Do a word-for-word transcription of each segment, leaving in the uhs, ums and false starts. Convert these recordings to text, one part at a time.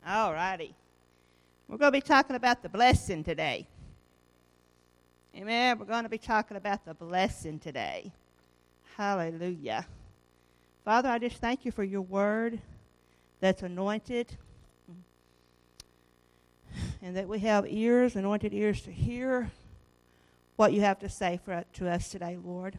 All righty. We're going to be talking about the blessing today. Amen. We're going to be talking about the blessing today. Hallelujah. Father, I just thank you for your word that's anointed, and that we have ears, anointed ears to hear what you have to say for, to us today, Lord.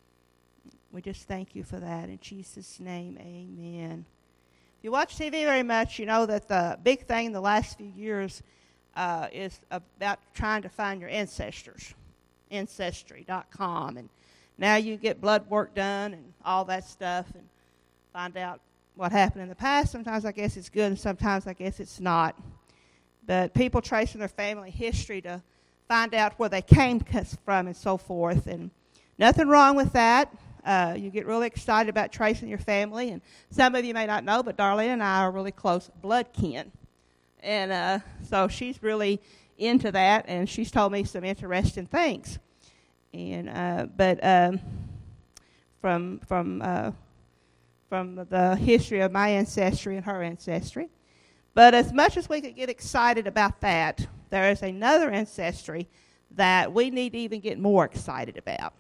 We just thank you for that. In Jesus' name, amen. If you watch T V very much, you know that the big thing in the last few years uh, is about trying to find your ancestors, ancestry dot com. And now you get blood work done and all that stuff and find out what happened in the past. Sometimes I guess it's good and sometimes I guess it's not. But people tracing their family history to find out where they came from and so forth. And nothing wrong with that. Uh, you get really excited about tracing your family. And some of you may not know, but Darlene and I are really close blood kin. And uh, so she's really into that, and she's told me some interesting things. And uh, But um, from from uh, from the history of my ancestry and her ancestry. But as much as we could get excited about that, there is another ancestry that we need to even get more excited about.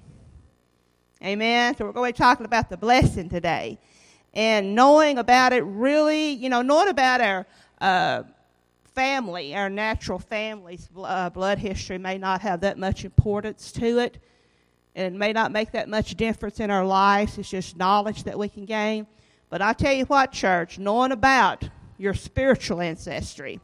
Amen. So we're going to be talking about the blessing today. And knowing about it really, you know, knowing about our uh, family, our natural family's uh, blood history may not have that much importance to it. And it may not make that much difference in our lives. It's just knowledge that we can gain. But I tell you what, church, knowing about your spiritual ancestry,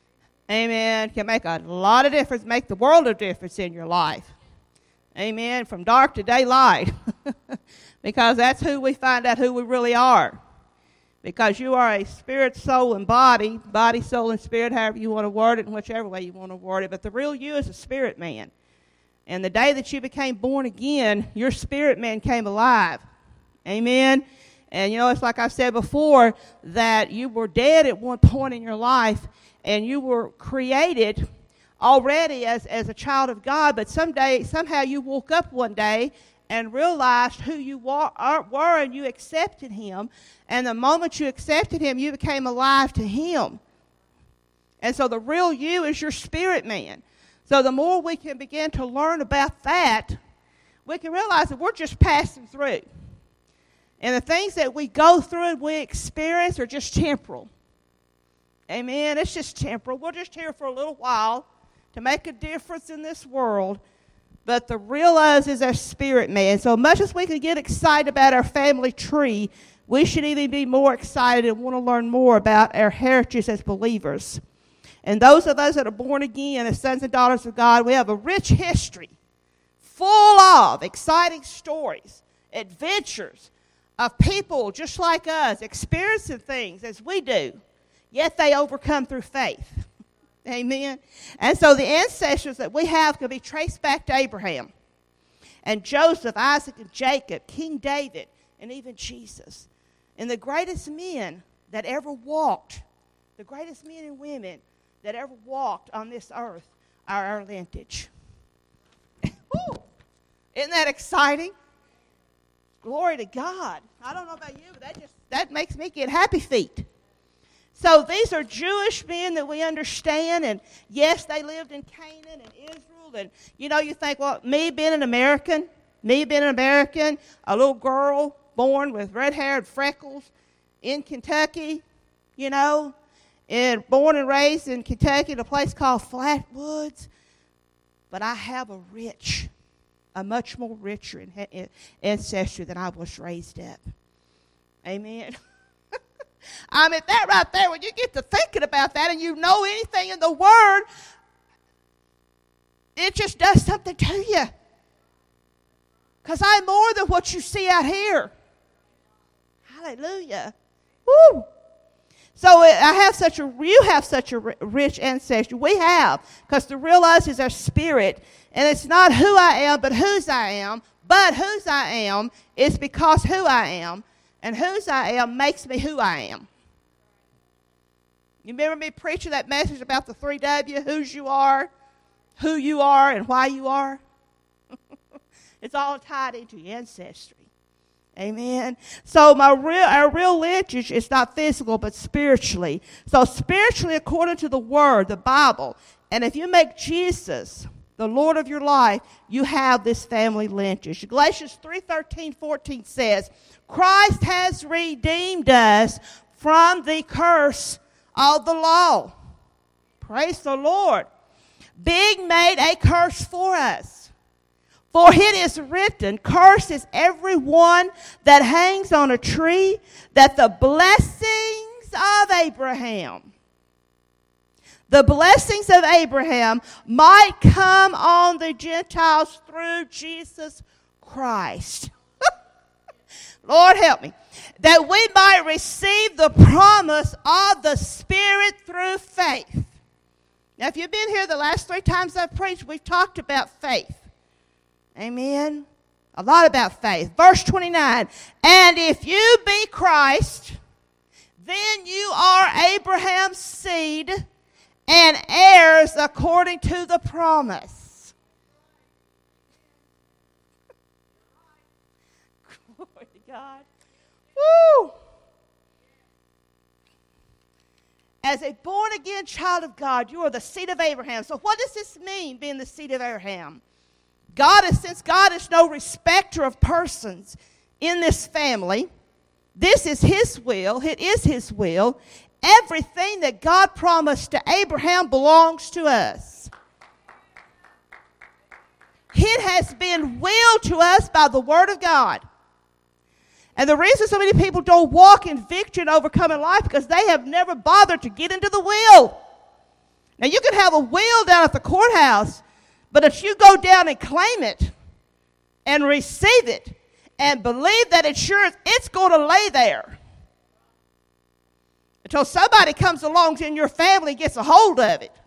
amen, can make a lot of difference, make the world of difference in your life. Amen. From dark to daylight. Because that's who we find out who we really are. Because you are a spirit, soul, and body. Body, soul, and spirit, however you want to word it, in whichever way you want to word it. But the real you is a spirit man. And the day that you became born again, your spirit man came alive. Amen. And, you know, it's like I said before, that you were dead at one point in your life, and you were created already as, as a child of God, but someday, somehow you woke up one day and realized who you were, were and you accepted him. And the moment you accepted him, you became alive to him. And so the real you is your spirit man. So the more we can begin to learn about that, we can realize that we're just passing through. And the things that we go through and we experience are just temporal. Amen. It's just temporal. We're just here for a little while to make a difference in this world. But the real us is our spirit man. So much as we can get excited about our family tree, we should even be more excited and want to learn more about our heritage as believers. And those of us that are born again as sons and daughters of God, we have a rich history full of exciting stories, adventures of people just like us experiencing things as we do, yet they overcome through faith. Amen. And so the ancestors that we have can be traced back to Abraham and Joseph, Isaac, and Jacob, King David, and even Jesus. And the greatest men that ever walked, the greatest men and women that ever walked on this earth are our lineage. Isn't that exciting? Glory to God. I don't know about you, but that just that makes me get happy feet. So these are Jewish men that we understand, and yes, they lived in Canaan and Israel, and you know, you think, well, me being an American, me being an American, a little girl born with red hair and freckles in Kentucky, you know, and born and raised in Kentucky in a place called Flatwoods, but I have a rich, a much more richer ancestry than I was raised up. Amen. I mean, that right there, when you get to thinking about that and you know anything in the Word, it just does something to you. Because I'm more than what you see out here. Hallelujah. Woo! So it, I have such a, you have such a rich ancestry. We have, because the real us is our spirit. And it's not who I am, but whose I am. But whose I am is because who I am. And whose I am makes me who I am. You remember me preaching that message about the three W, whose you are, who you are, and why you are? It's all tied into your ancestry. Amen. So my real, our real lineage is not physical, but spiritually. So spiritually, according to the Word, the Bible, and if you make Jesus the Lord of your life, you have this family lineage. Galatians three thirteen, fourteen says, Christ has redeemed us from the curse of the law. Praise the Lord. Being made a curse for us. For it is written, cursed is everyone that hangs on a tree, that the blessings of Abraham, the blessings of Abraham might come on the Gentiles through Jesus Christ. Lord help me. That we might receive the promise of the Spirit through faith. Now, if you've been here the last three times I've preached, we've talked about faith. Amen. A lot about faith. Verse twenty-nine. And if you be Christ, then you are Abraham's seed and heirs according to the promise. Glory to God. Woo! As a born-again child of God, you are the seed of Abraham. So what does this mean, being the seed of Abraham? God is, since God is no respecter of persons in this family, this is His will, it is His will. Everything that God promised to Abraham belongs to us. It has been willed to us by the Word of God. And the reason so many people don't walk in victory and overcome in life because they have never bothered to get into the will. Now, you can have a will down at the courthouse, but if you go down and claim it and receive it and believe that it's yours, it's going to lay there until somebody comes along in your family and gets a hold of it.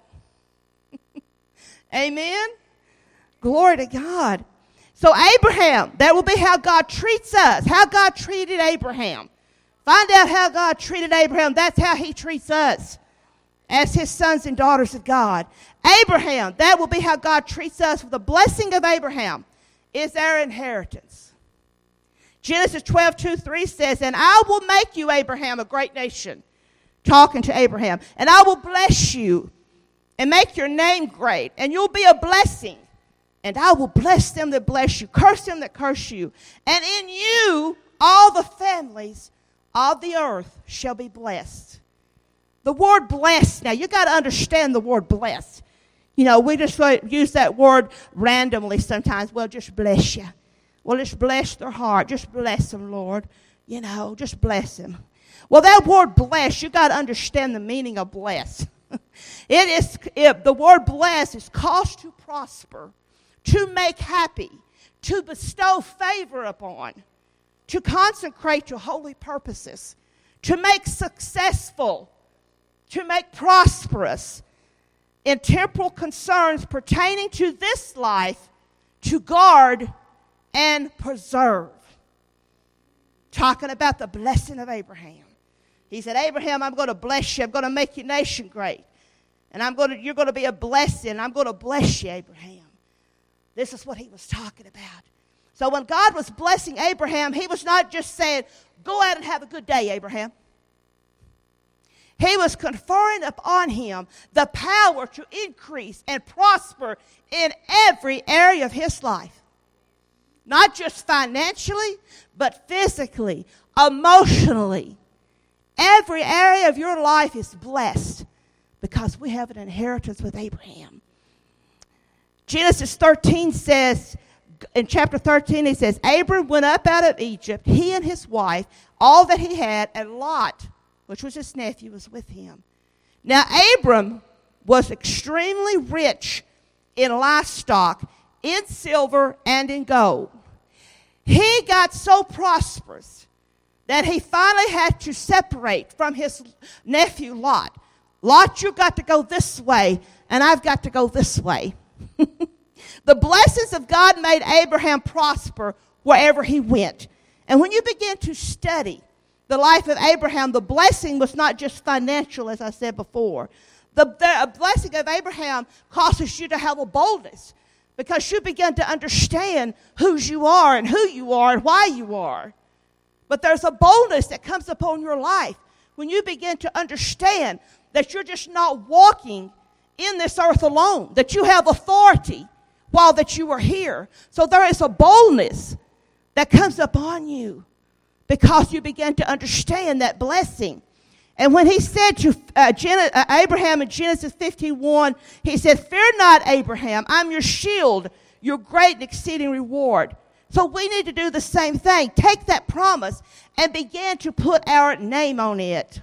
Amen? Glory to God. So Abraham, that will be how God treats us, how God treated Abraham. Find out how God treated Abraham. That's how He treats us as His sons and daughters of God. Abraham, that will be how God treats us. The blessing of Abraham is our inheritance. Genesis twelve, two, three says, and I will make you, Abraham, a great nation. Talking to Abraham. And I will bless you and make your name great. And you'll be a blessing. And I will bless them that bless you. Curse them that curse you. And in you, all the families of the earth shall be blessed. The word blessed. Now, you got to understand the word blessed. You know, we just use that word randomly sometimes. Well, just bless you. Well, just bless their heart. Just bless them, Lord. You know, just bless them. Well, that word bless, you got to understand the meaning of bless. It is it, the word bless is cause to prosper, to make happy, to bestow favor upon, to consecrate to holy purposes, to make successful, to make prosperous in temporal concerns pertaining to this life, to guard and preserve. Talking about the blessing of Abraham. He said, Abraham, I'm going to bless you. I'm going to make your nation great. And I'm going to, you're going to be a blessing. I'm going to bless you, Abraham. This is what he was talking about. So when God was blessing Abraham, He was not just saying, go out and have a good day, Abraham. He was conferring upon him the power to increase and prosper in every area of his life. Not just financially, but physically, emotionally. Every area of your life is blessed because we have an inheritance with Abraham. Genesis thirteen says, in chapter thirteen, it says, Abram went up out of Egypt, he and his wife, all that he had, and Lot, which was his nephew, was with him. Now, Abram was extremely rich in livestock, in silver, and in gold. He got so prosperous that he finally had to separate from his nephew Lot. Lot, you've got to go this way, and I've got to go this way. The blessings of God made Abraham prosper wherever he went. And when you begin to study the life of Abraham, the blessing was not just financial, as I said before. The, the blessing of Abraham causes you to have a boldness because you begin to understand whose you are and who you are and why you are. But there's a boldness that comes upon your life when you begin to understand that you're just not walking in this earth alone, that you have authority while that you are here. So there is a boldness that comes upon you because you begin to understand that blessing. And when he said to uh, Gen- uh, Abraham in Genesis fifty-one, he said, "Fear not, Abraham, I'm your shield, your great and exceeding reward." So we need to do the same thing. Take that promise and begin to put our name on it.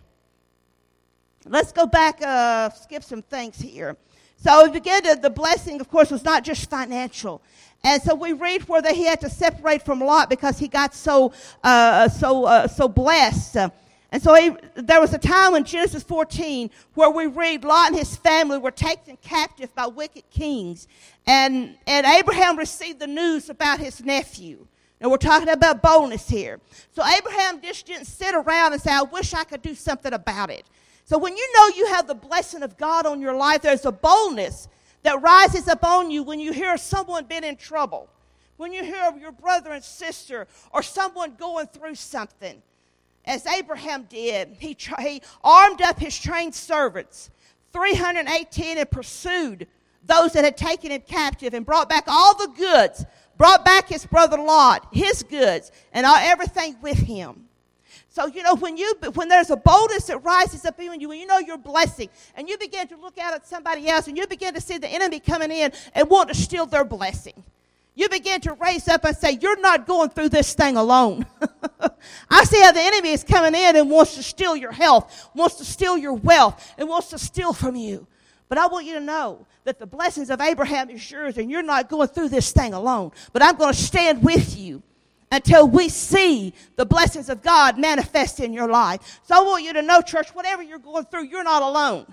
Let's go back, uh, skip some things here. So we begin to, the blessing, of course, was not just financial. And so we read where that he had to separate from Lot because he got so uh, so uh, so blessed. And so he, there was a time in Genesis fourteen where we read Lot and his family were taken captive by wicked kings. And, and Abraham received the news about his nephew. And we're talking about boldness here. So Abraham just didn't sit around and say, "I wish I could do something about it." So when you know you have the blessing of God on your life, there's a boldness that rises up on you when you hear someone been in trouble, when you hear of your brother and sister or someone going through something. As Abraham did, he, tra- he armed up his trained servants, three hundred eighteen, and pursued those that had taken him captive and brought back all the goods, brought back his brother Lot, his goods, and all, everything with him. So, you know, when you when there's a boldness that rises up in you, when you know your blessing, and you begin to look out at somebody else, and you begin to see the enemy coming in and want to steal their blessing, you begin to raise up and say, "You're not going through this thing alone." I see how the enemy is coming in and wants to steal your health, wants to steal your wealth, and wants to steal from you. But I want you to know that the blessings of Abraham is yours, and you're not going through this thing alone. But I'm going to stand with you until we see the blessings of God manifest in your life. So I want you to know, church, whatever you're going through, you're not alone.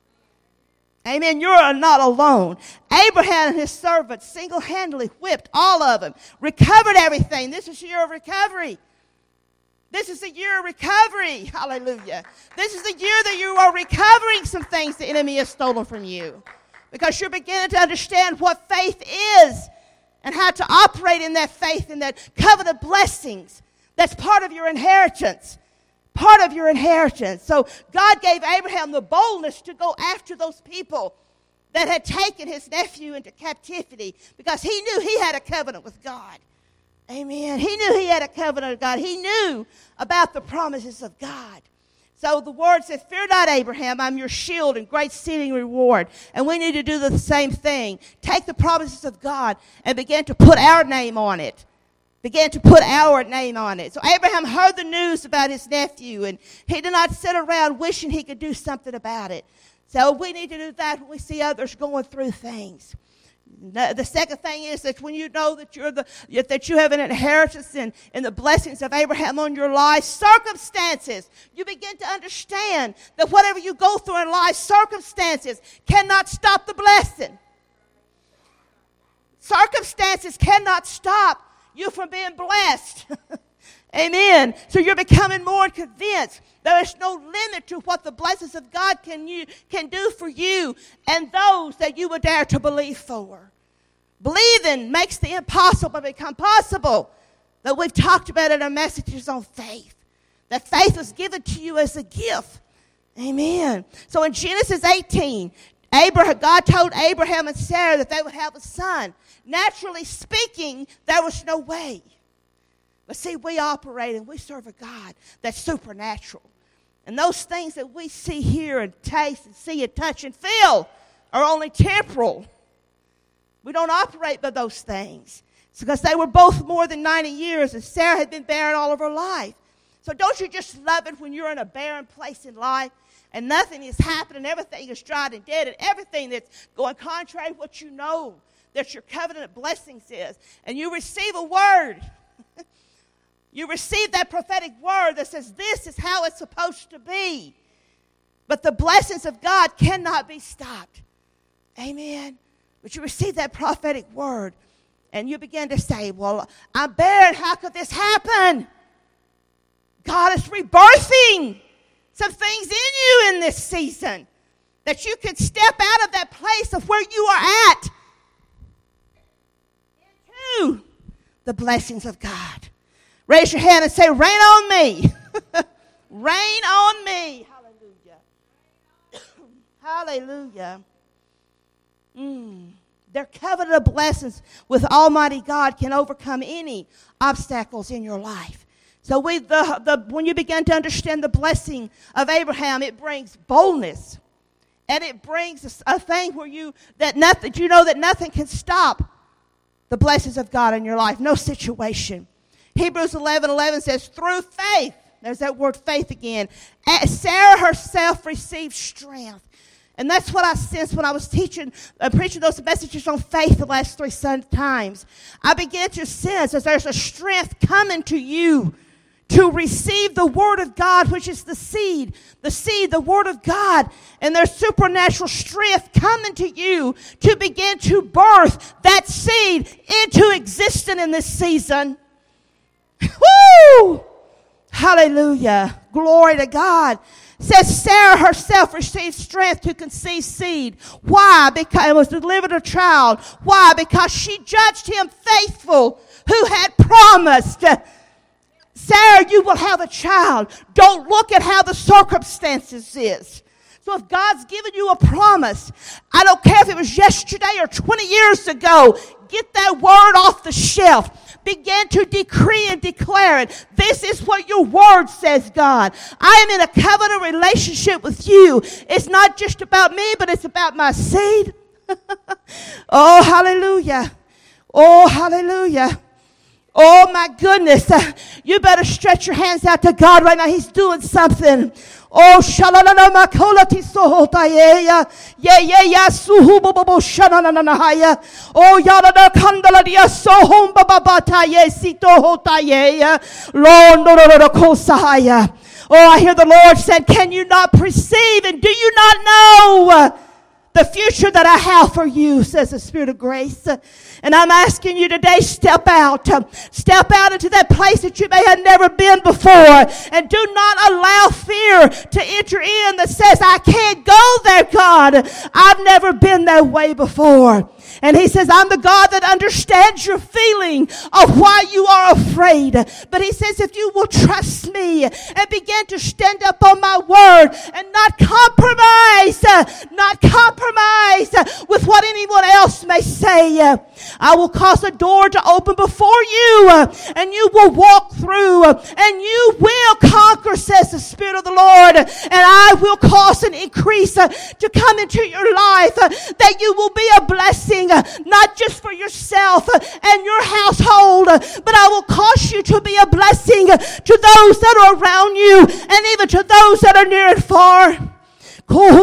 Amen. You're not alone. Abraham and his servants single-handedly whipped all of them, recovered everything. This is a year of recovery. This is the year of recovery. Hallelujah. This is the year that you are recovering some things the enemy has stolen from you, because you're beginning to understand what faith is and how to operate in that faith and that covenant blessings. That's part of your inheritance. Part of your inheritance. So God gave Abraham the boldness to go after those people that had taken his nephew into captivity, because he knew he had a covenant with God. Amen. He knew he had a covenant with God. He knew about the promises of God. So the word says, "Fear not, Abraham, I'm your shield and great exceeding reward." And we need to do the same thing. Take the promises of God and begin to put our name on it. Begin to put our name on it. So Abraham heard the news about his nephew, and he did not sit around wishing he could do something about it. So we need to do that when we see others going through things. The second thing is that when you know that you're the that you have an inheritance in, in the blessings of Abraham on your life, circumstances, you begin to understand that whatever you go through in life, circumstances cannot stop the blessing. Circumstances cannot stop you from being blessed. Amen. So you're becoming more convinced there is no limit to what the blessings of God can you can do for you and those that you would dare to believe for. Believing makes the impossible become possible. That we've talked about in our messages on faith. That faith was given to you as a gift. Amen. So in Genesis eighteen, Abraham, God told Abraham and Sarah that they would have a son. Naturally speaking, there was no way. But see, we operate and we serve a God that's supernatural. And those things that we see, hear, and taste, and see, and touch, and feel are only temporal. We don't operate by those things. It's because they were both more than ninety years, and Sarah had been barren all of her life. So don't you just love it when you're in a barren place in life and nothing is happening, everything is dried and dead, and everything that's going contrary to what you know that your covenant blessings is, and you receive a word. You receive that prophetic word that says this is how it's supposed to be. But the blessings of God cannot be stopped. Amen. But you receive that prophetic word, and you begin to say, well, I'm barren. How could this happen? God is rebirthing some things in you in this season, that you can step out of that place of where you are at into the blessings of God. Raise your hand and say, rain on me. Rain on me. Hallelujah. Hallelujah. Mm. Their covenant of blessings with Almighty God can overcome any obstacles in your life. So we, the, the, when you begin to understand the blessing of Abraham, it brings boldness. And it brings a, a thing where you, that nothing, you know that nothing can stop the blessings of God in your life. No situation. Hebrews eleven eleven says, through faith, there's that word faith again, Sarah herself received strength. And that's what I sensed when I was teaching, uh, preaching those messages on faith the last three times. I began to sense that there's a strength coming to you to receive the Word of God, which is the seed. The seed, the Word of God. And there's supernatural strength coming to you to begin to birth that seed into existence in this season. Woo! Hallelujah. Glory to God. Says Sarah herself received strength to conceive seed. Why? Because it was delivered a child. Why? Because she judged him faithful who had promised. Sarah, you will have a child. Don't look at how the circumstances is. So if God's given you a promise, I don't care if it was yesterday or twenty years ago, get that word off the shelf. Begin to decree and declare it. This is what your word says, God. I am in a covenant relationship with you. It's not just about me, but it's about my seed. Oh, hallelujah. Oh, hallelujah. Oh, my goodness. Uh, you better stretch your hands out to God right now. He's doing something. Oh, shalalala makolati sohotaya. Yeah, yeah, yeah. Suhu bobo shanananahaya. Oh, yada kandala dia sohom bababata ye sito hotaya. Lord, no, no, no, no, kosahaya. Oh, I hear the Lord said, can you not perceive and do you not know the future that I have for you, says the Spirit of grace. And I'm asking you today, step out. Step out into that place that you may have never been before. And do not allow fear to enter in that says, I can't go there, God. I've never been that way before. And he says, I'm the God that understands your feeling of why you are afraid. But he says, if you will trust me and begin to stand up on my word and not compromise, not compromise with what anyone else may say, I will cause a door to open before you and you will walk through and you will conquer, says the Spirit of the Lord. And I will cause an increase to come into your life that you will be a blessing, not just for yourself and your household, but I will cause you to be a blessing to those that are around you and even to those that are near and far. Oh,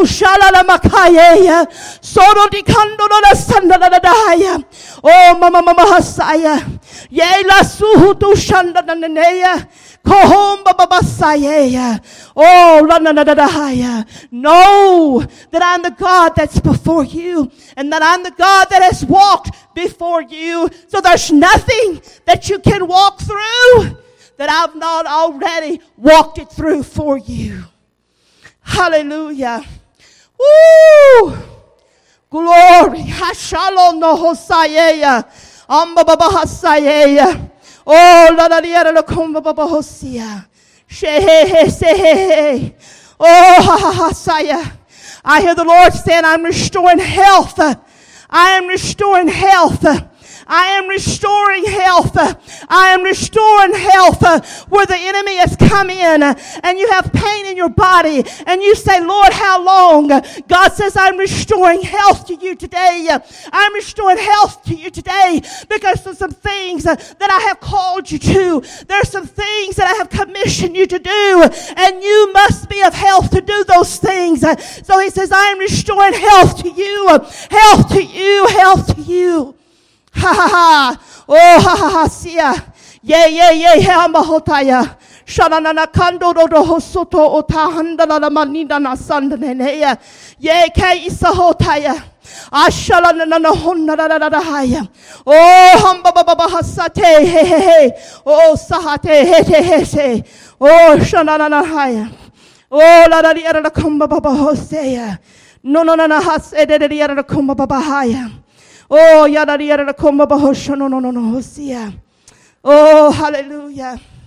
mama mama hasaya. Ye la suhutu shanda naneya. Kohom babasaya. Oh, la na na na. Know that I'm the God that's before you, and that I'm the God that has walked before you. So there's nothing that you can walk through that I've not already walked it through for you. Hallelujah. Woo! Glory. Hashalom no hosaya. Amba baba hasaya. Oh, la la la la komba baba hosia. Shehe sehe. Oh, ha ha hasaya. I hear the Lord saying, I'm restoring health. I am restoring health. I am restoring health. I am restoring health where the enemy has come in and you have pain in your body and you say, Lord, how long? God says, I'm restoring health to you today. I'm restoring health to you today because there's some things that I have called you to. There's some things that I have commissioned you to do, and you must be of health to do those things. So he says, I am restoring health to you, health to you, health to you. Ha ha ha. Oh ha ha ha sia. Yeah yeah yeah yeah mahotaya. Shanana kando do do hosoto otahanda la manida na sandaneya. Yeah kai isahotaya. Ashalana na honna la la la haya. Oh hamba baba hasate he he he. Oh sahate he he he. Oh shanana na haya. Oh la la la la kamba baba hosea. No no no na has edere la kamba baba haya. Oh, yada yada koma bahosho no no no no hosia. Oh, hallelujah.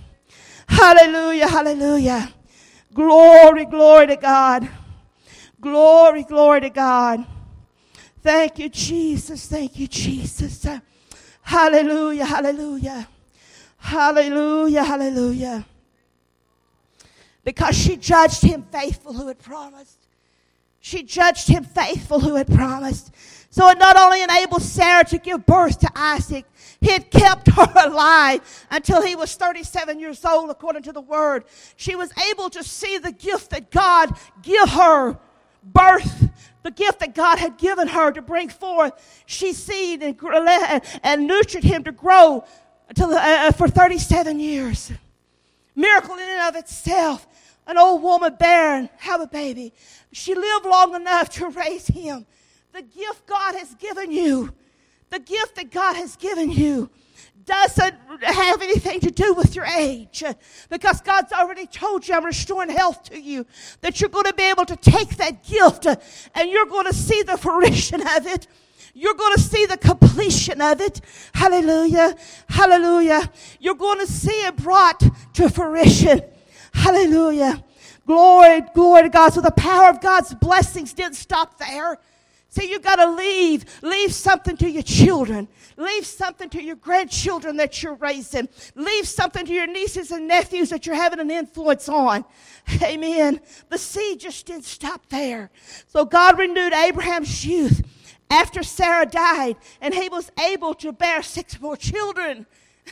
Hallelujah, hallelujah. Glory, glory to God. Glory, glory to God. Thank you, Jesus. Thank you, Jesus. Hallelujah, hallelujah. Hallelujah, hallelujah. Because she judged him faithful who had promised. She judged him faithful who had promised. So it not only enabled Sarah to give birth to Isaac, he had kept her alive until he was thirty-seven years old, according to the word. She was able to see the gift that God gave her, birth, the gift that God had given her to bring forth. She seed and, and nurtured him to grow until, uh, for thirty-seven years. Miracle in and of itself. An old woman barren, have a baby. She lived long enough to raise him. The gift God has given you, the gift that God has given you doesn't have anything to do with your age, because God's already told you, I'm restoring health to you, that you're going to be able to take that gift and you're going to see the fruition of it. You're going to see the completion of it. Hallelujah. Hallelujah. You're going to see it brought to fruition. Hallelujah. Glory, glory to God. So the power of God's blessings didn't stop there. See, you've got to leave. Leave something to your children. Leave something to your grandchildren that you're raising. Leave something to your nieces and nephews that you're having an influence on. Amen. The seed just didn't stop there. So God renewed Abraham's youth after Sarah died, and he was able to bear six more children.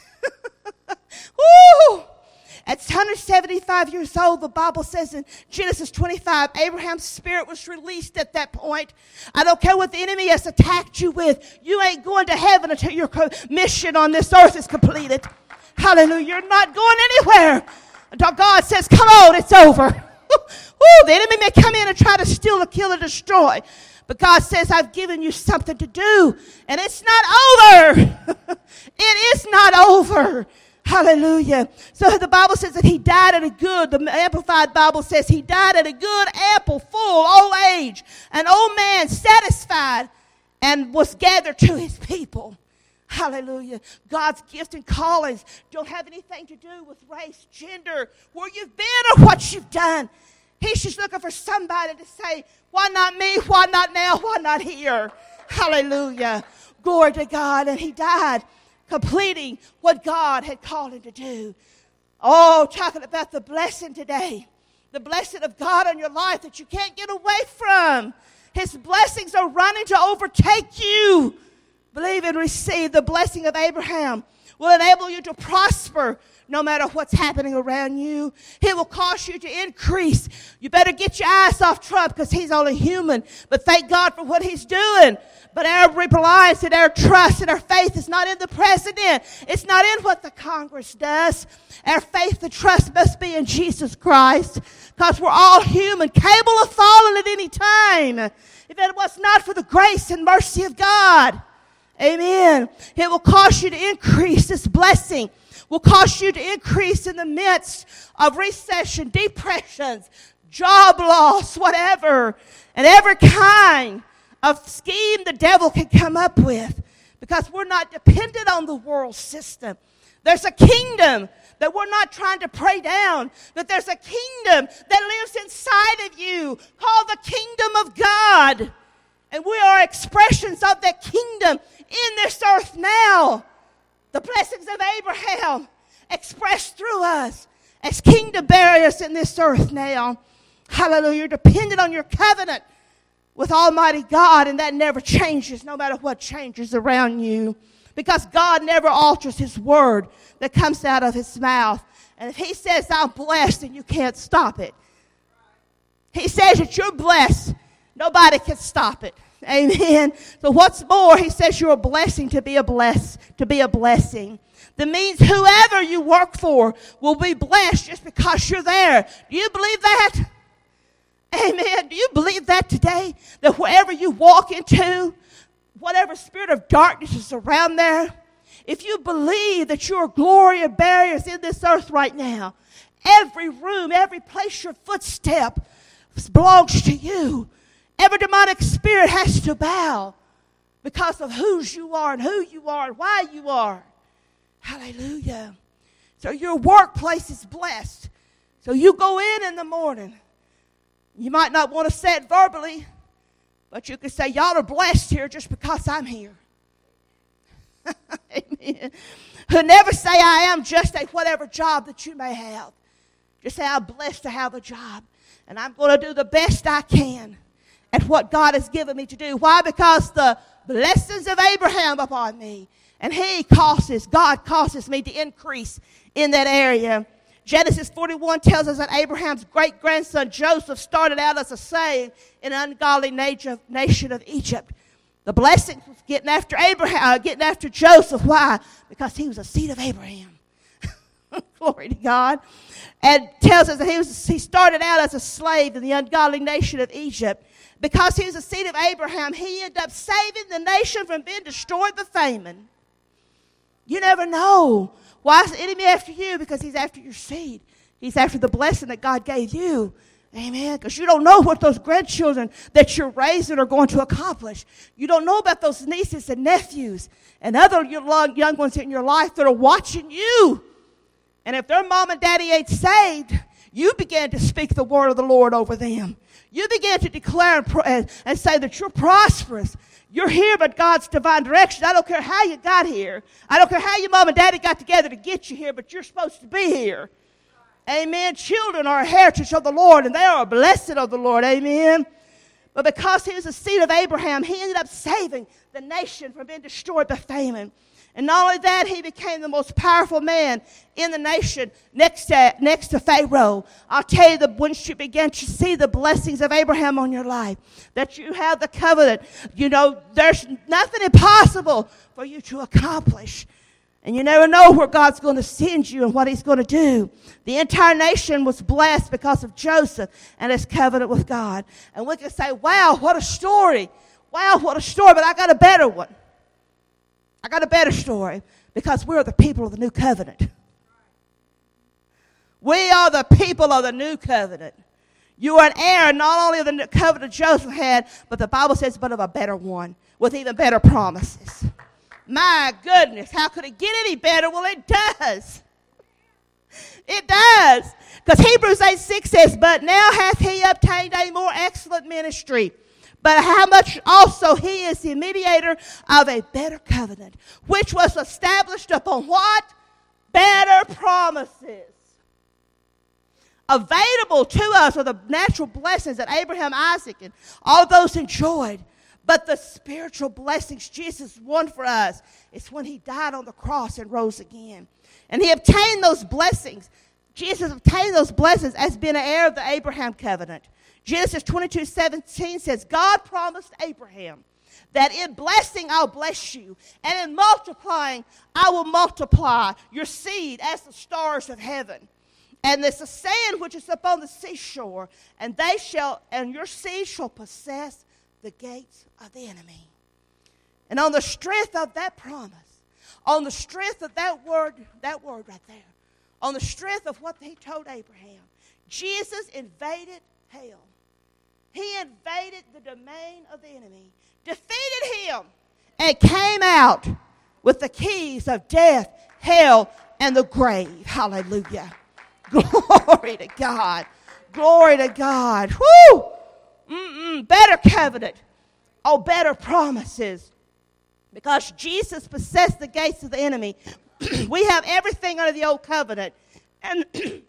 Woo! At one hundred seventy-five years old, the Bible says in Genesis twenty-five, Abraham's spirit was released at that point. I don't care what the enemy has attacked you with. You ain't going to heaven until your mission on this earth is completed. Hallelujah. You're not going anywhere until God says, come on, it's over. Woo, the enemy may come in and try to steal, kill, and destroy. But God says, I've given you something to do. And it's not over. It is not over. Hallelujah. So the Bible says that he died at a good, the Amplified Bible says he died at a good, ample, full, old age. An old man satisfied and was gathered to his people. Hallelujah. God's gifts and callings don't have anything to do with race, gender, where you've been or what you've done. He's just looking for somebody to say, why not me? Why not now? Why not here? Hallelujah. Glory to God. And he died completing what God had called him to do. Oh, talking about the blessing today. The blessing of God on your life that you can't get away from. His blessings are running to overtake you. Believe and receive. The blessing of Abraham will enable you to prosper no matter what's happening around you. He will cause you to increase. You better get your eyes off Trump because he's only human. But thank God for what he's doing. But our reliance and our trust and our faith is not in the president. It's not in what the Congress does. Our faith and trust must be in Jesus Christ, because we're all human, capable of falling at any time. If it was not for the grace and mercy of God. Amen. It will cause you to increase. This blessing will cause you to increase in the midst of recession, depressions, job loss, whatever, and every kind of scheme the devil can come up with, because we're not dependent on the world system. There's a kingdom that we're not trying to pray down, but there's a kingdom that lives inside of you called the kingdom of God. And we are expressions of that kingdom in this earth now. The blessings of Abraham expressed through us as kingdom bearers in this earth now. Hallelujah. You're dependent on your covenant with Almighty God, and that never changes no matter what changes around you, because God never alters his word that comes out of his mouth. And if he says I'm blessed, then you can't stop it. He says that you're blessed. Nobody can stop it. Amen. So what's more, he says you're a blessing to be a bless, to be a blessing. That means whoever you work for will be blessed just because you're there. Do you believe that? Amen. Do you believe that today? That wherever you walk into, whatever spirit of darkness is around there, if you believe that you're glory and barriers in this earth right now, every room, every place your footstep belongs to you. Every demonic spirit has to bow because of whose you are and who you are and why you are. Hallelujah. So your workplace is blessed. So you go in in the morning. You might not want to say it verbally, but you can say, y'all are blessed here just because I'm here. Amen. Who never say I am just a whatever job that you may have. Just say I'm blessed to have a job. And I'm going to do the best I can at what God has given me to do. Why? Because the blessings of Abraham upon me. And he causes, God causes me to increase in that area. Genesis forty-one tells us that Abraham's great-grandson Joseph started out as a slave in an ungodly nation of Egypt. The blessing was getting after Abraham, uh, getting after Joseph. Why? Because he was a seed of Abraham. Glory to God. And tells us that he was he started out as a slave in the ungodly nation of Egypt. Because he was a seed of Abraham, he ended up saving the nation from being destroyed by famine. You never know. Why is the enemy after you? Because he's after your seed. He's after the blessing that God gave you. Amen. Because you don't know what those grandchildren that you're raising are going to accomplish. You don't know about those nieces and nephews and other young ones in your life that are watching you. And if their mom and daddy ain't saved, you begin to speak the word of the Lord over them. You begin to declare and, pro- and, and say that you're prosperous. You're here by God's divine direction. I don't care how you got here. I don't care how your mom and daddy got together to get you here, but you're supposed to be here. Amen. Children are a heritage of the Lord, and they are a blessing of the Lord. Amen. But because he was a seed of Abraham, he ended up saving the nation from being destroyed by famine. And not only that, he became the most powerful man in the nation next to, next to Pharaoh. I'll tell you, that once you begin to see the blessings of Abraham on your life, that you have the covenant, you know, there's nothing impossible for you to accomplish. And you never know where God's going to send you and what he's going to do. The entire nation was blessed because of Joseph and his covenant with God. And we can say, wow, what a story. Wow, what a story. But I got a better one. I got a better story, because we're the people of the new covenant. We are the people of the new covenant. You are an heir not only of the covenant Joseph had, but the Bible says, but of a better one with even better promises. My goodness, how could it get any better? Well, it does. It does. Because Hebrews eight six says, but now hath he obtained a more excellent ministry. But how much also he is the mediator of a better covenant, which was established upon what? Better promises. Available to us are the natural blessings that Abraham, Isaac, and all those enjoyed. But the spiritual blessings Jesus won for us is when he died on the cross and rose again. And he obtained those blessings. Jesus obtained those blessings as being an heir of the Abraham covenant. Genesis twenty-two seventeen says, God promised Abraham that in blessing I'll bless you, and in multiplying I will multiply your seed as the stars of heaven. And there's the sand which is upon the seashore, and they shall, and your seed shall possess the gates of the enemy. And on the strength of that promise, on the strength of that word, that word right there, on the strength of what he told Abraham, Jesus invaded hell. He invaded the domain of the enemy, defeated him, and came out with the keys of death, hell, and the grave. Hallelujah. Glory to God. Glory to God. Woo! Mm-mm. Better covenant. Oh, better promises. Because Jesus possessed the gates of the enemy. We have everything under the old covenant. And,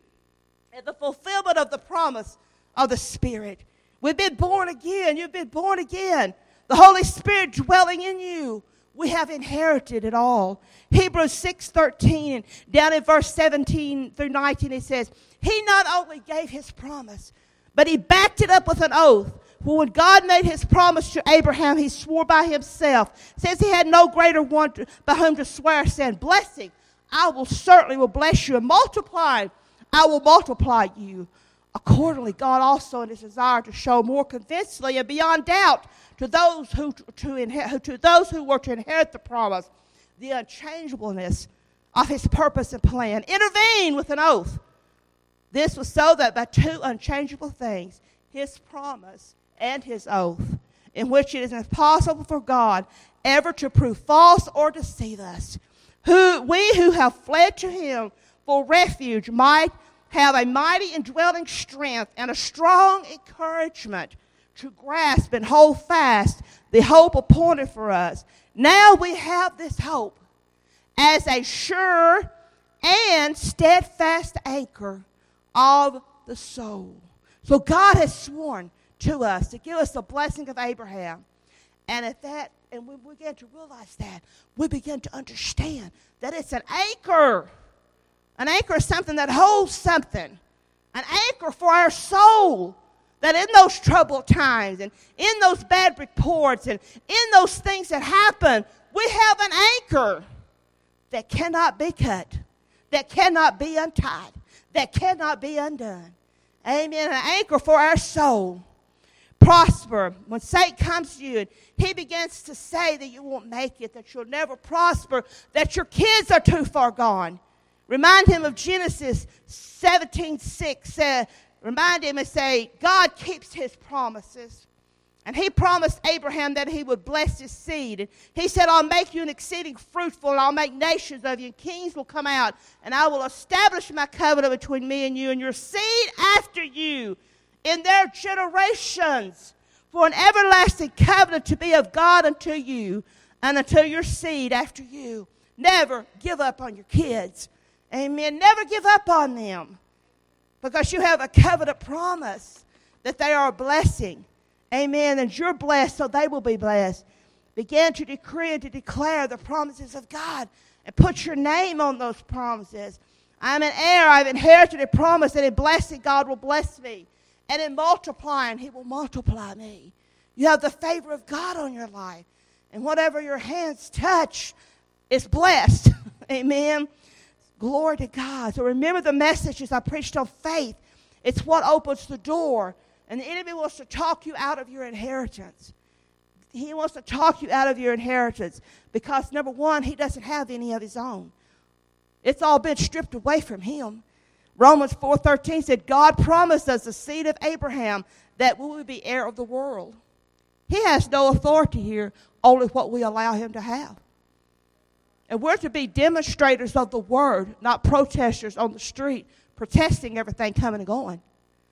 and the fulfillment of the promise of the Spirit. We've been born again. You've been born again. The Holy Spirit dwelling in you. We have inherited it all. Hebrews six thirteen, down in verse seventeen through nineteen, it says, he not only gave his promise, but he backed it up with an oath. For when God made his promise to Abraham, he swore by himself. It says he had no greater one to, by whom to swear, saying, blessing, I will certainly will bless you, and multiply, I will multiply you. Accordingly, God also in his desire to show more convincingly and beyond doubt to those who to, inherit, to those who were to inherit the promise, the unchangeableness of his purpose and plan, intervened with an oath. This was so that by two unchangeable things, his promise and his oath, in which it is impossible for God ever to prove false or deceive us, who we who have fled to him for refuge might have a mighty indwelling strength and a strong encouragement to grasp and hold fast the hope appointed for us. Now we have this hope as a sure and steadfast anchor of the soul. So God has sworn to us to give us the blessing of Abraham. And at that, and we begin to realize that, we begin to understand that it's an anchor. An anchor is something that holds something. An anchor for our soul. That in those troubled times and in those bad reports and in those things that happen, we have an anchor that cannot be cut, that cannot be untied, that cannot be undone. Amen. An anchor for our soul. Prosper. When Satan comes to you and he begins to say that you won't make it, that you'll never prosper, that your kids are too far gone. Remind him of Genesis seventeen six. Uh, remind him and say, God keeps his promises. And he promised Abraham that he would bless his seed. And he said, I'll make you an exceeding fruitful, and I'll make nations of you, and kings will come out, and I will establish my covenant between me and you and your seed after you in their generations, for an everlasting covenant to be of God unto you and unto your seed after you. Never give up on your kids. Amen. Never give up on them, because you have a covenant promise that they are a blessing. Amen. And you're blessed, so they will be blessed. Begin to decree and to declare the promises of God and put your name on those promises. I'm an heir. I've inherited a promise that in blessing God will bless me. And in multiplying, he will multiply me. You have the favor of God on your life. And whatever your hands touch is blessed. Amen. Glory to God. So remember the messages I preached on faith. It's what opens the door. And the enemy wants to talk you out of your inheritance. He wants to talk you out of your inheritance because, number one, he doesn't have any of his own. It's all been stripped away from him. Romans four thirteen said, God promised us the seed of Abraham that we would be heir of the world. He has no authority here, only what we allow him to have. And we're to be demonstrators of the word, not protesters on the street, protesting everything coming and going.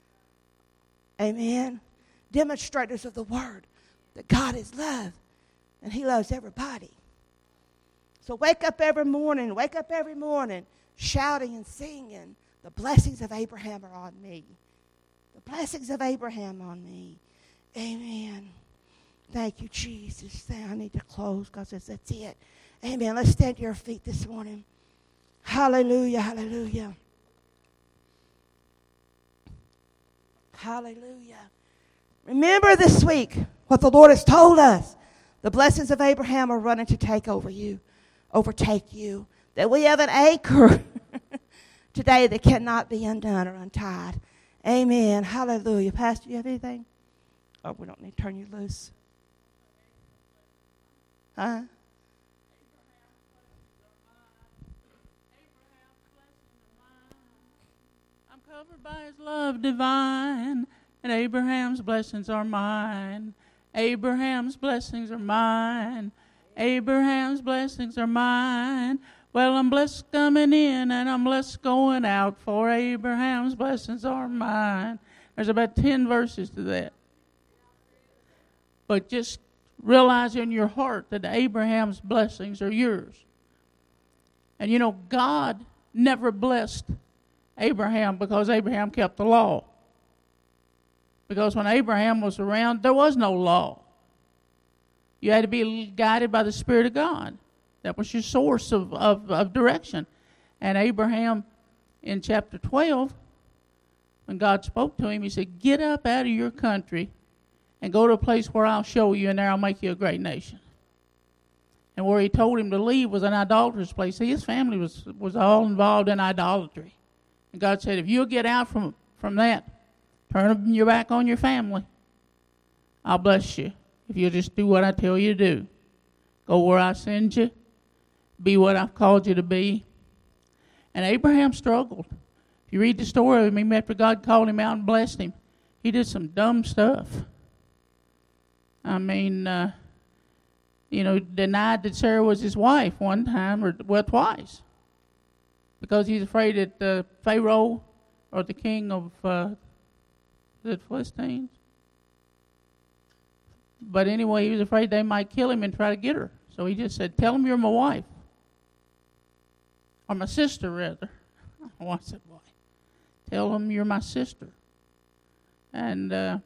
Amen. Demonstrators of the word, that God is love, and he loves everybody. So wake up every morning, wake up every morning, shouting and singing, the blessings of Abraham are on me. The blessings of Abraham on me. Amen. Thank you, Jesus. I need to close because that's it. Amen. Let's stand to your feet this morning. Hallelujah, hallelujah. Hallelujah. Remember this week what the Lord has told us. The blessings of Abraham are running to take over you, overtake you. That we have an anchor today that cannot be undone or untied. Amen. Hallelujah. Pastor, you have anything? Oh, we don't need to turn you loose. Huh? Covered by his love divine, and Abraham's blessings are mine. Abraham's blessings are mine. Abraham's blessings are mine. Well, I'm blessed coming in and I'm blessed going out, for Abraham's blessings are mine. There's about ten verses to that. But just realize in your heart that Abraham's blessings are yours. And you know, God never blessed Abraham because Abraham kept the law. Because when Abraham was around, there was no law. You had to be guided by the Spirit of God. That was your source of, of, of direction. And Abraham, in chapter twelve, when God spoke to him, he said, get up out of your country and go to a place where I'll show you, and there I'll make you a great nation. And where he told him to leave was an idolatrous place. See, his family was, was all involved in idolatry. And God said, if you'll get out from, from that, turn your back on your family, I'll bless you. If you'll just do what I tell you to do. Go where I send you. Be what I've called you to be. And Abraham struggled. If you read the story of him, after God called him out and blessed him, he did some dumb stuff. I mean, uh, you know, denied that Sarah was his wife one time, or well, twice. because he's afraid that uh, Pharaoh or the king of uh, the Philistines. But anyway, he was afraid they might kill him and try to get her. So he just said, tell him you're my wife. Or my sister, rather. Oh, I said, why? Tell him you're my sister. And, uh,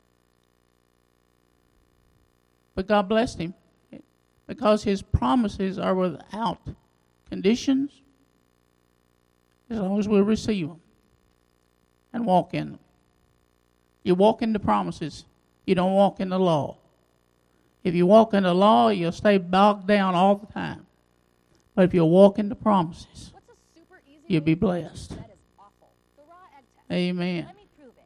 but God blessed him. Because his promises are without conditions, as long as we receive them and walk in them. You walk in the promises. You don't walk in the law. If you walk in the law, you'll stay bogged down all the time. But if you walk in the promises, What's a super easy you'll be way? blessed. That is awful. The raw egg test. Amen. Let me prove it.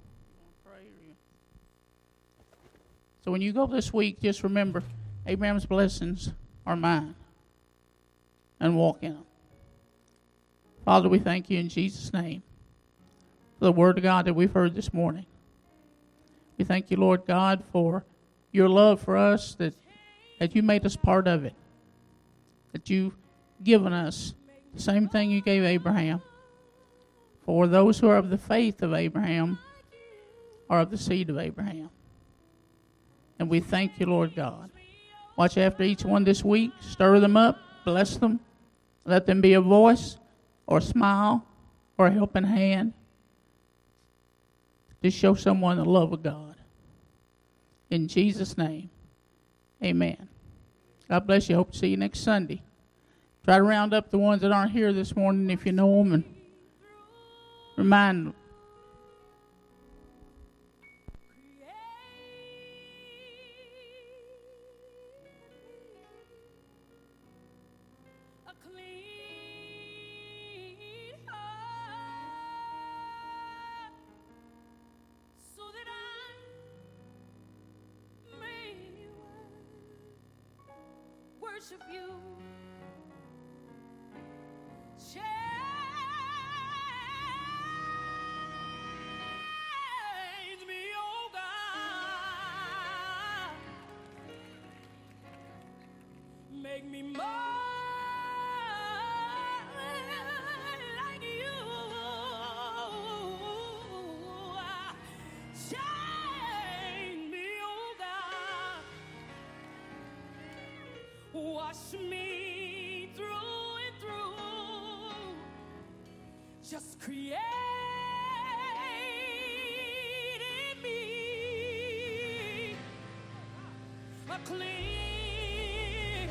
So when you go this week, just remember, Abraham's blessings are mine. And walk in them. Father, we thank you in Jesus' name for the word of God that we've heard this morning. We thank you, Lord God, for your love for us, that, that you made us part of it. That you've given us the same thing you gave Abraham. For those who are of the faith of Abraham are of the seed of Abraham. And we thank you, Lord God. Watch after each one this week. Stir them up. Bless them. Let them be a voice or a smile or a helping hand to show someone the love of God. In Jesus' name, amen. God bless you. Hope to see you next Sunday. Try to round up the ones that aren't here this morning if you know them and remind them. Worship you. Change me, oh God. Make me more like you. Change me, oh God. Wash me through and through. Just create in me a clean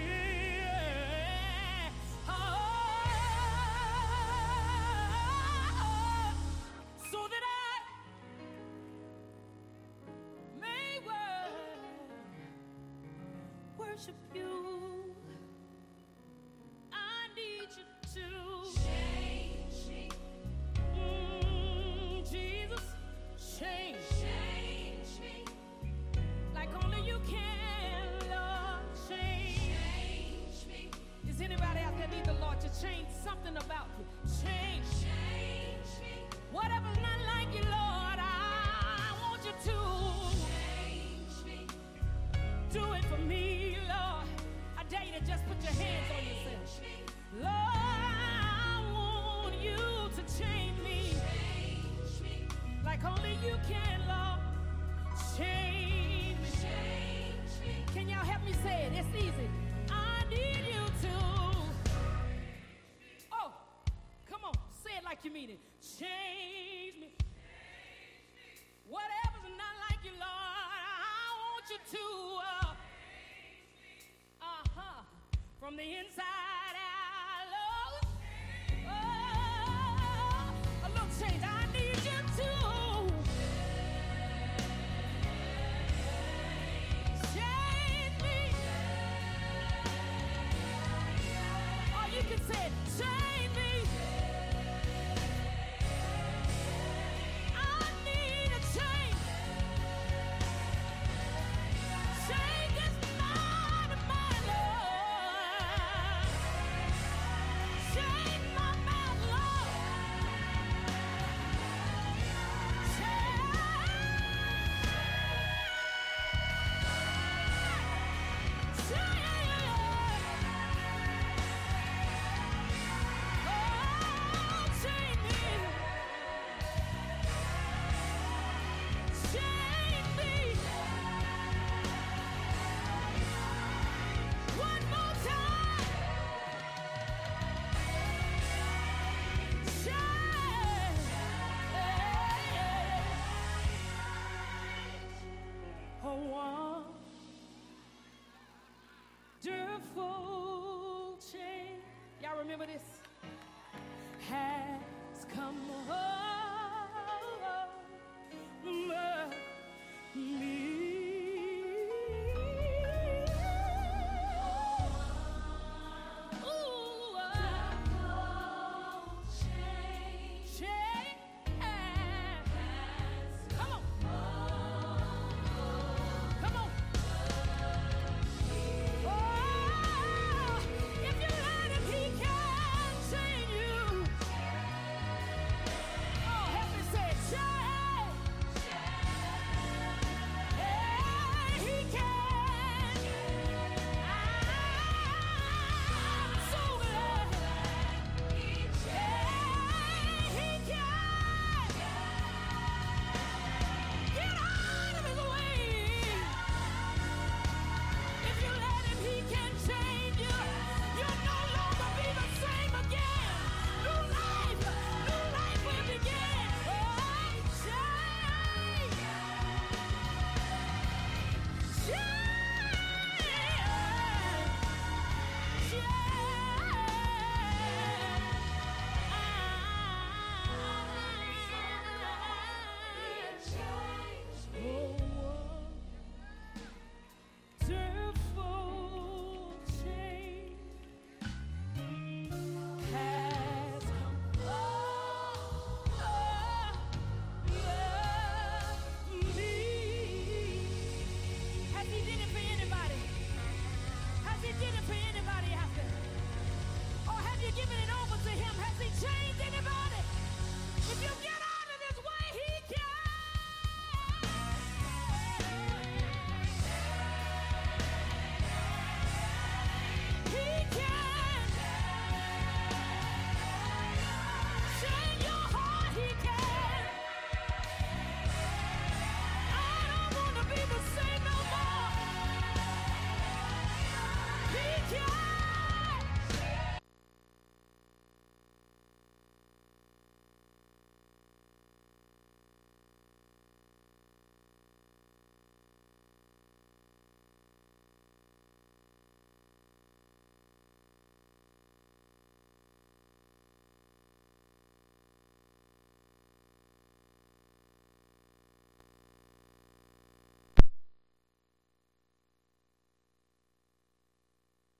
heart, so that I may worship you. I need you to change me. Mm, Jesus, change. Change me. Like only you can, Lord, change. Change me. Is anybody out there need the Lord to change something about you? Change. Change me. Whatever's not like you, Lord, I want you to change me. Do it for me, Lord. I dare you to just put your hands on yourself. Lord, I want you to change me. Change me. Like only you can, Lord. Change me. Change me. Can y'all help me say it? It's easy. I need you to. Oh, come on. Say it like you mean it. Change me. Whatever's not like you, Lord, I want you to. Uh, uh-huh. From the inside out, Lord. Oh, a little change. I need you to. Change me. Or you can say it. Change me. I need a change. Change this mind of mine, Lord. Change my mouth, Lord. Change. Change. he did it for anybody out there? Or have you given it over to him? Has he changed anybody? If you give